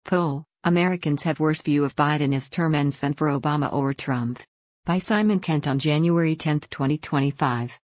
Poll: Americans have worse view of Biden as term ends than for Obama or Trump. By Simon Kent on January 10, 2025.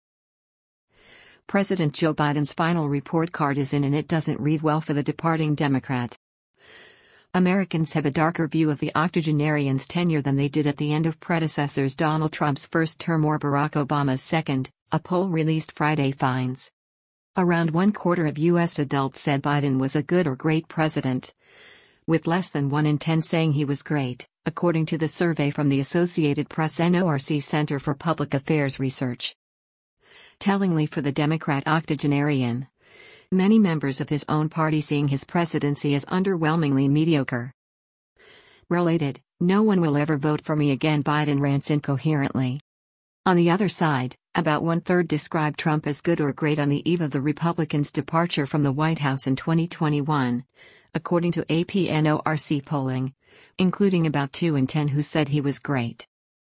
President Joe Biden's final report card is in and it doesn't read well for the departing Democrat. Americans have a darker view of the octogenarian's tenure than they did at the end of predecessors Donald Trump's first term or Barack Obama's second, a poll released Friday finds. Around 1/4 of U.S. adults said Biden was a good or great president, with less than 1 in 10 saying he was great, according to the survey from the Associated Press NORC Center for Public Affairs Research. Tellingly for the Democrat octogenarian, many members of his own party seeing his presidency as underwhelmingly mediocre. Related, "No one will ever vote for me again," Biden rants incoherently. On the other side, about 1/3 described Trump as good or great on the eve of the Republicans' departure from the White House in 2021, according to AP NORC polling, including about 2 in 10 who said he was great.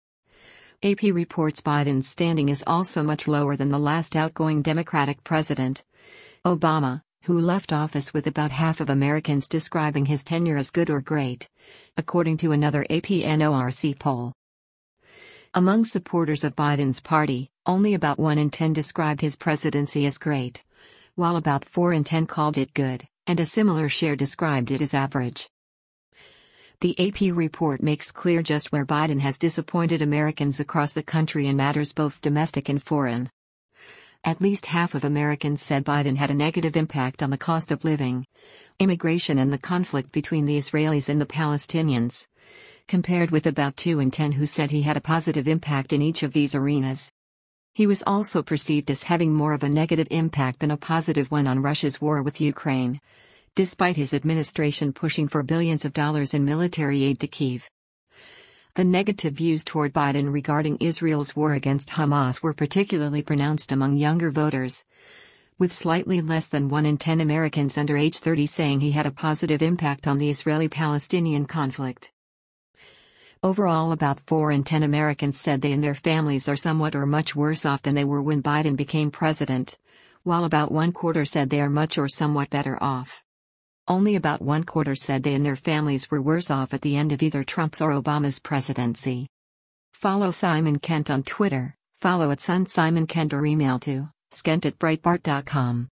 AP reports Biden's standing is also much lower than the last outgoing Democratic president, Obama, who left office with about half of Americans describing his tenure as good or great, according to another AP NORC poll. Among supporters of Biden's party, only about 1 in 10 described his presidency as great, while about 4 in 10 called it good, and a similar share described it as average. The AP report makes clear just where Biden has disappointed Americans across the country in matters both domestic and foreign. At least half of Americans said Biden had a negative impact on the cost of living, immigration, and the conflict between the Israelis and the Palestinians, compared with about 2 in 10 who said he had a positive impact in each of these arenas. He was also perceived as having more of a negative impact than a positive one on Russia's war with Ukraine, despite his administration pushing for billions of dollars in military aid to Kyiv. The negative views toward Biden regarding Israel's war against Hamas were particularly pronounced among younger voters, with slightly less than 1 in 10 Americans under age 30 saying he had a positive impact on the Israeli-Palestinian conflict. Overall, about 4 in 10 Americans said they and their families are somewhat or much worse off than they were when Biden became president, while about 1/4 said they are much or somewhat better off. Only about 1/4 said they and their families were worse off at the end of either Trump's or Obama's presidency. Follow Simon Kent on Twitter, follow @SunSimonKent or email to skent@breitbart.com.